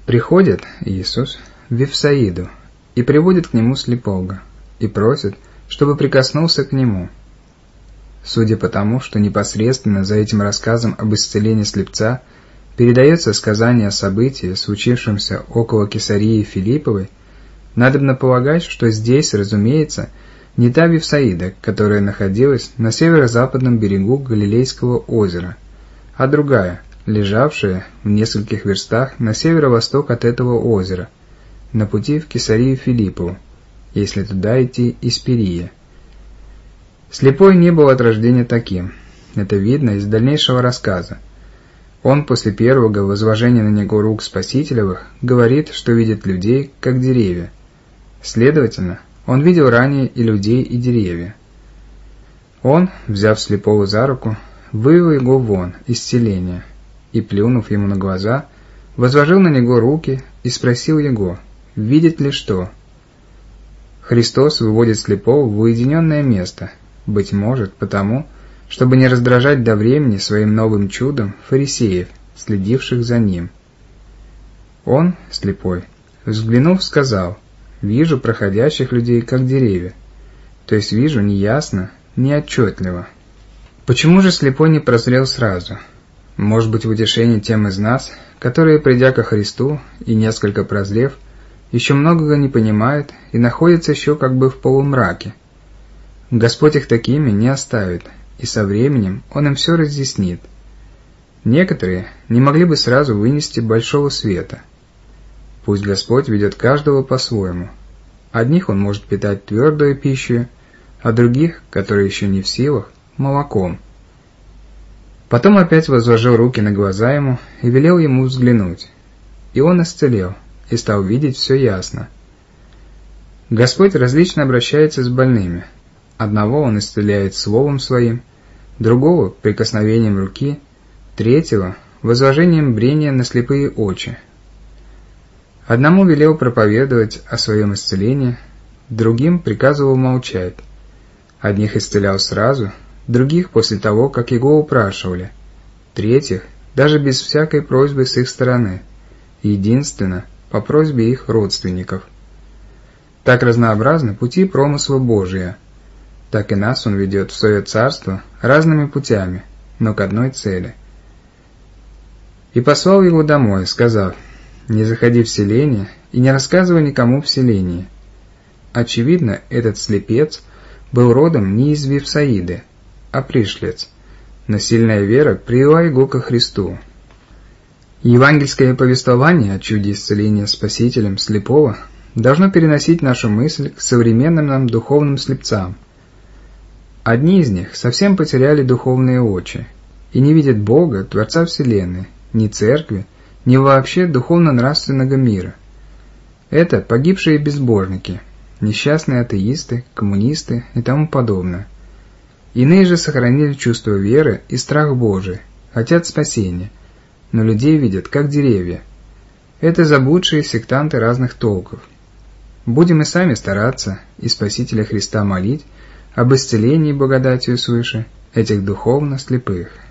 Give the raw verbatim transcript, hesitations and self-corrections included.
Приходит Иисус в Вифсаиду и приводит к нему слепого, и просит, чтобы прикоснулся к нему. Судя по тому, что непосредственно за этим рассказом об исцелении слепца передается сказание о событии, случившемся около Кесарии Филипповой, надобно полагать, что здесь, разумеется, не та Вифсаида, которая находилась на северо-западном берегу Галилейского озера, а другая, лежавшая в нескольких верстах на северо-восток от этого озера, на пути в Кесарию Филиппову, если туда идти из Перия. Слепой не был от рождения таким. Это видно из дальнейшего рассказа. Он после первого возложения на него рук Спасителевых говорит, что видит людей, как деревья. Следовательно, он видел ранее и людей, и деревья. Он, взяв слепого за руку, вывел его вон из селения и, плюнув ему на глаза, возложил на него руки и спросил его, видит ли что. Христос выводит слепого в уединенное место, быть может, потому, чтобы не раздражать до времени своим новым чудом фарисеев, следивших за ним. Он, слепой, взглянув, сказал, «Вижу проходящих людей, как деревья», то есть вижу неясно, неотчетливо. Почему же слепой не прозрел сразу? Может быть, в утешении тем из нас, которые, придя ко Христу и несколько прозрев, еще многого не понимают и находятся еще как бы в полумраке. Господь их такими не оставит, и со временем Он им все разъяснит. Некоторые не могли бы сразу вынести большого света. Пусть Господь ведет каждого по-своему. Одних Он может питать твердой пищей, а других, которые еще не в силах, молоком. Потом опять возложил руки на глаза ему и велел ему взглянуть. И он исцелел, и стал видеть все ясно. Господь различно обращается с больными. Одного Он исцеляет словом Своим, другого – прикосновением руки, третьего – возложением брения на слепые очи. Одному велел проповедовать о своем исцелении, другим приказывал молчать. Одних исцелял сразу, других после того, как его упрашивали, третьих даже без всякой просьбы с их стороны, единственно по просьбе их родственников. Так разнообразны пути промысла Божия, так и нас Он ведет в свое царство разными путями, но к одной цели. И послал его домой, сказав, «Не заходи в селение и не рассказывай никому в селении». Очевидно, этот слепец был родом не из Вифсаиды, а пришлец, но сильная вера привела его ко Христу. Евангельское повествование о чуде исцеления Спасителем слепого должно переносить нашу мысль к современным нам духовным слепцам. Одни из них совсем потеряли духовные очи и не видят Бога, Творца Вселенной, ни Церкви, ни вообще духовно-нравственного мира. Это погибшие безбожники, несчастные атеисты, коммунисты и тому подобное. Иные же сохранили чувство веры и страх Божий, хотят спасения, но людей видят как деревья. Это заблудшие сектанты разных толков. Будем и сами стараться и Спасителя Христа молить об исцелении благодатью свыше этих духовно слепых.